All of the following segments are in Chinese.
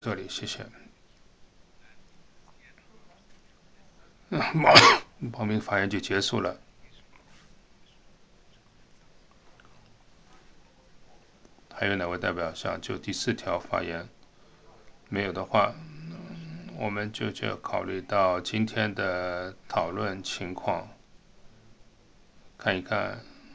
这里，谢谢。报名发言就结束了。还有哪位代表想就第4条发言？没有的话，我们就考虑到今天的讨论情况，看一看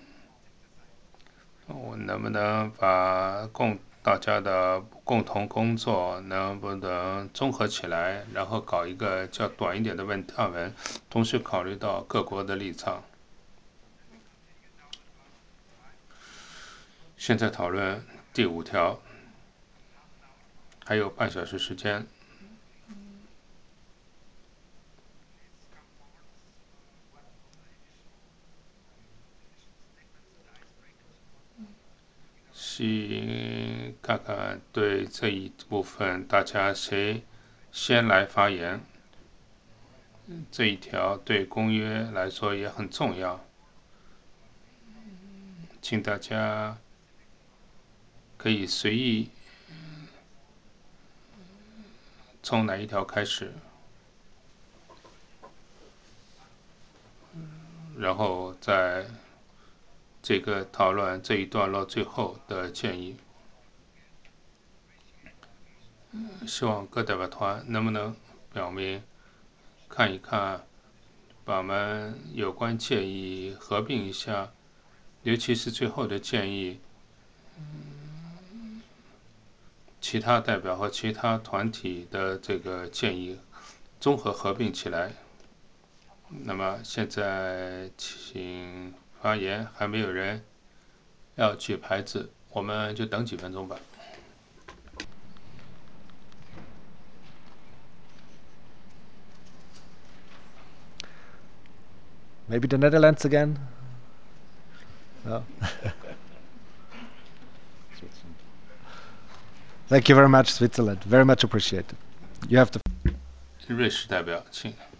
我能不能把大家的共同工作能不能综合起来，然后搞一个较短一点的问答文，同时考虑到各国的立场。现在讨论第5条，还有半小时时间。看看对这一部分大家谁先来发言。这一条对公约来说也很重要，请大家可以随意从哪一条开始，然后在这个讨论这一段落最后的建议。希望各代表团能不能表明看一看，把我们有关建议合并一下，尤其是最后的建议，其他代表和其他团体的这个建议综合合并起来。那么现在请发言，还没有人要举牌子，我们就等几分钟吧。 Maybe the Netherlands again? No? Thank you very much, Switzerland. Very much appreciated. You have the 瑞士代表，请。